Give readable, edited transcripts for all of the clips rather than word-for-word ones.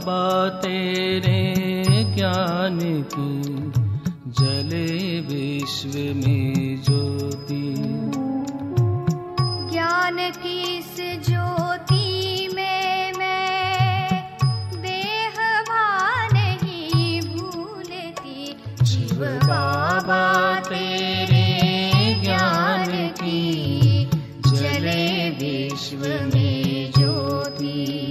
बाबा तेरे ज्ञान की जले विश्व में ज्योति। ज्ञान की इस ज्योति में मैं देह भान नहीं भूलती। शिव बाबा तेरे ज्ञान की जले विश्व में ज्योति।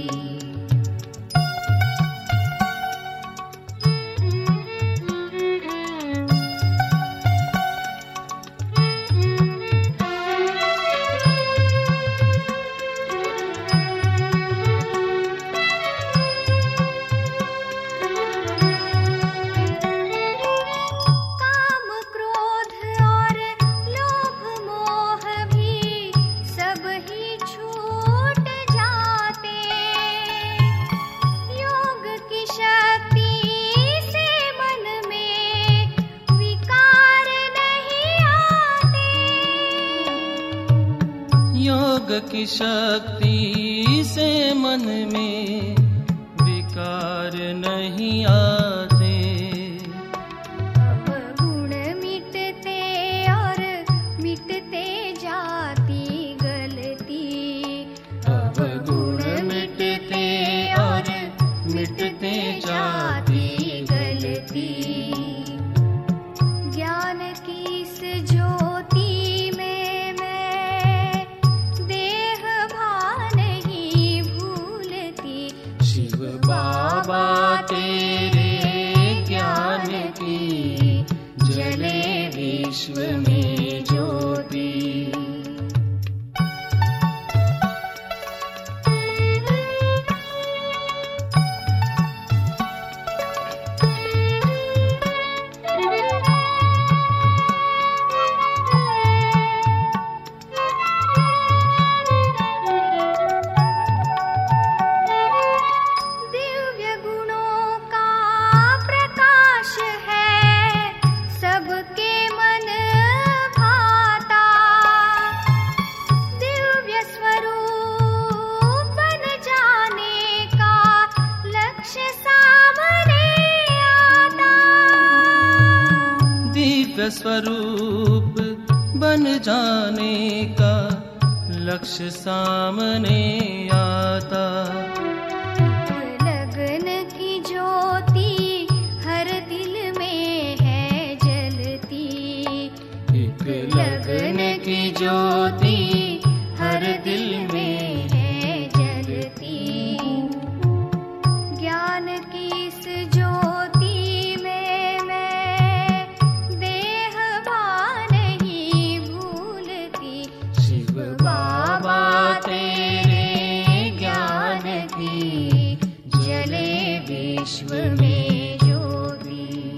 योग की शक्ति से मन में विकार नहीं आते। अब गुण मिटते और मिटते जाती गलती। अब गुण मिटते और मिटते जाती गलती। ज्ञान की इस ज्योति में मैं देह भान नहीं भूलती। शिव बाबा तेरे ज्ञान की जले विश्व में ज्योति। स्वरूप बन जाने का लक्ष्य सामने आता। लगन की ज्योति हर दिल में है जलती। एक लगन की ज्योति हर दिल में है जलती। ज्ञान की इस ज्योति में मैं देह भान नहीं भूलती। शिव बाबा तेरे ज्ञान की जले विश्व में ज्योति।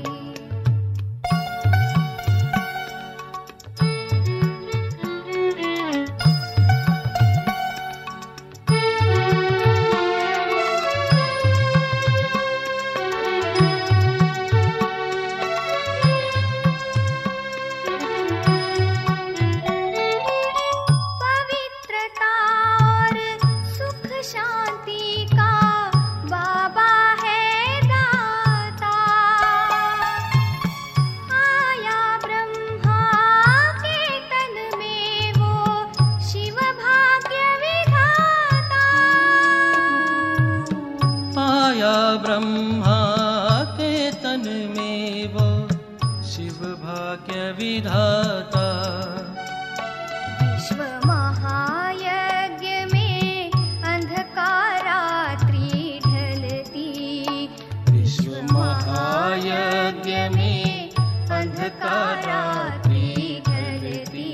ब्रह्मा के तन में वो शिव भाग्य विधाता। विश्व महायज्ञ में अंधकार रात्रि ढलती। विश्व महायज्ञ में अंधकार रात्रि ढलती।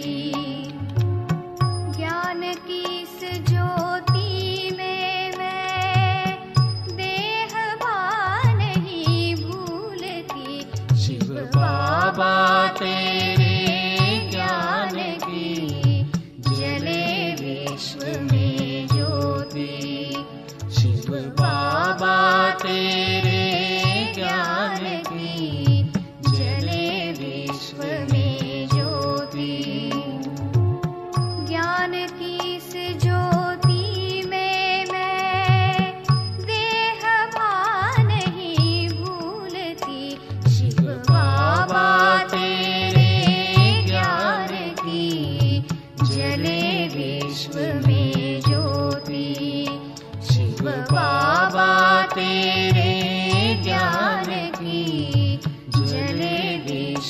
ज्ञान की इस ज्योति में मैं देह भान नहीं भूलती। शिव बाबा तेरे ज्ञान की जले विश्व में ज्योति। शिव बाबा तेरे ज्ञान की जले विश्व में ज्योति। ज्ञान की इस ज्योति में मैं देह भान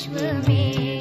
विश्व में